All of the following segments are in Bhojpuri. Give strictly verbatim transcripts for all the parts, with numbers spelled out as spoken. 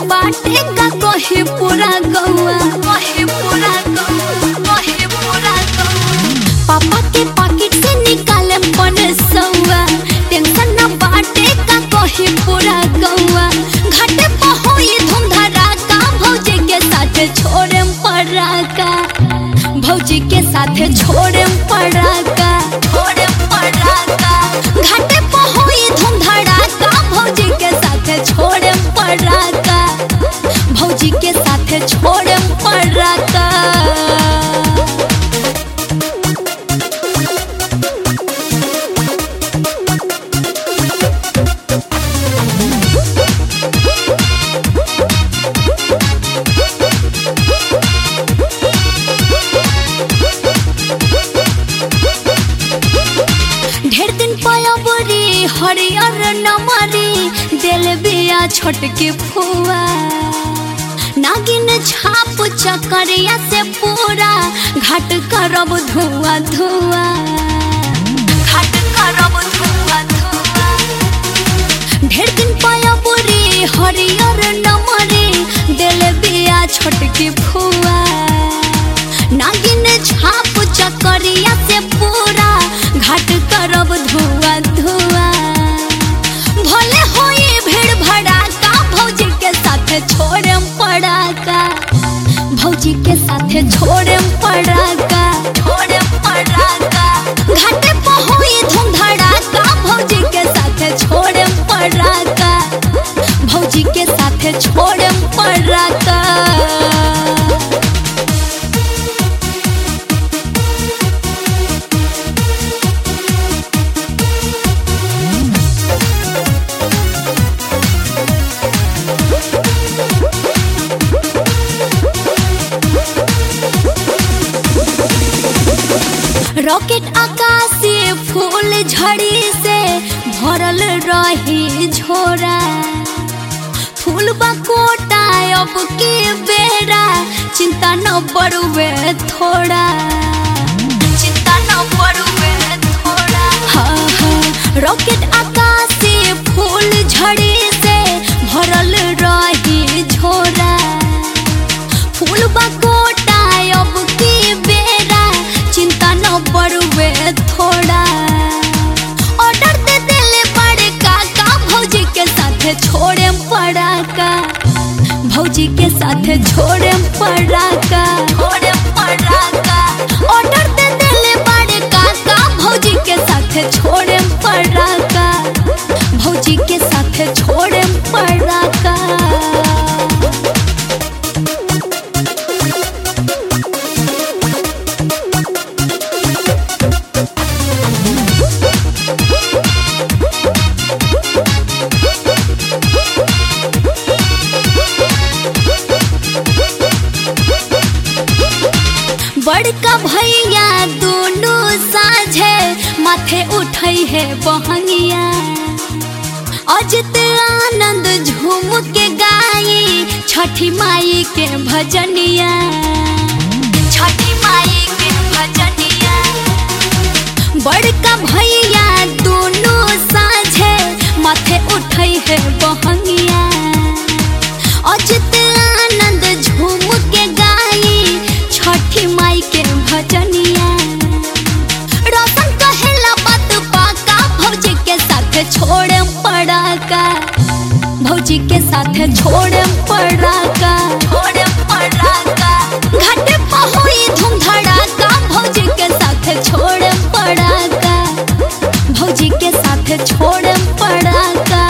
बाटेगा कहे पूरा गौआ, कहे पूरा गौआ, कहे पूरा गौआ। पापा के पॉकेट से निकाले पन सौआ, टेंशन न बाटेगा कहे पूरा गौआ। घाटे पे होई धूम धड़ाका, भौजी के साथ छोड़े पड़ाका, भौजी के साथ छोड़े पड़ाका, छोड़े पड़ाका। घाटे पे होई धूम धड़ाका, भौजी के साथ छोड़े पड़ाका, भौजी के साथ छोड़े पड़ाका। ढेर दिन पाया बड़ी हरियर नमरी, दिल बिया छोटके फुआ। नागिन छाप चकरिया से पूरा घाट करब धुआ धुआ, घाट करब धुआ धुआ। ढेर दिन पाया बड़ी हरियर नमरी, दिल बिया छोटके फुआ। नागिन छाप चकरिया से पूरा घाट करब धुआ धुआ। भले होई भीड़ भड़ाका, भौजी के साथ छोड़े पड़ाका, भौजी के साथ छोड़े पड़ाका, छोड़े पड़ाका। घाटे पे होई धूम धड़ाका, भौजी के साथ छोड़े पड़ाका, भौजी के साथ छोड़े पड़ाका। रॉकेट आकाश से फूल झड़ी से भरल रही झोरा। फूल बकोटा अब के बेरा, चिंता न बड़ुए थोड़ा, चिंता न बड़ुए थोड़ा। हाँ हाँ, रॉकेट आकाश से फूल झड़ी से भरल रही झोरा। फूल बकोटा अब के बेरा, चिंता न बड़ुए थोड़ा। ऑर्डर दे दिले बड़े काका, भौजी के साथ छोड़े पड़ाका, भौजी के साथ छोड़े पड़ाका, छोड़े पड़ाका। ऑर्डर दे दिले बड़े काका, भौजी के साथ छोड़े पड़ाका, भौजी के साथ छोड़े पड़ाका। बड़का भैया दोनों साझे माथे उठाई है बहंगिया। अजित आनंद झूम के गाई छठी माई के भजनिया, छठी माई के भजनिया। बड़का भैया दोनों साझे माथे उठाई है बहंगिया। अजित आनंद झूम के गाई छठी माई के भजनिया। रोशन कहेला बात पाका, भौजी के साथ छोड़े पड़ाका, भौजी के साथ छोड़े पड़ाका, छोड़े पड़ाका। घाटे पे होई धूम धड़ाका, भौजी के साथ छोड़े पड़ाका, भौजी के साथ छोड़े पड़ाका।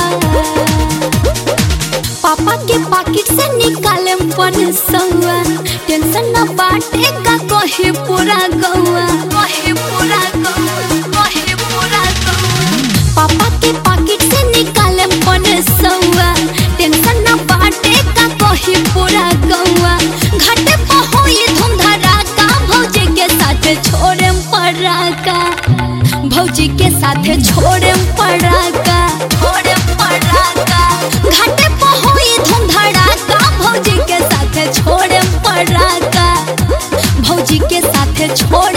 पापा के पॉकेट से निकाले पन सौआ, टेंशन न बाटेगा कहे पूरा गौआ, कहे पूरा गौआ, कहे पूरा गौआ। पापा के पॉकेट से निकाले पन सौआ, टेंशन न बाटेगा कहे पूरा गौआ। घाटे पे होई धूम धड़ाका, भौजी के साथ छोड़े पड़ाका, भौजी के साथ छोड़े पड़ाका, छोड़े पड़ाका। घाटे पे होई धूम धड़ाका, भौजी के साथ छोड़े पड़ाका, भौजी के साथ छोड़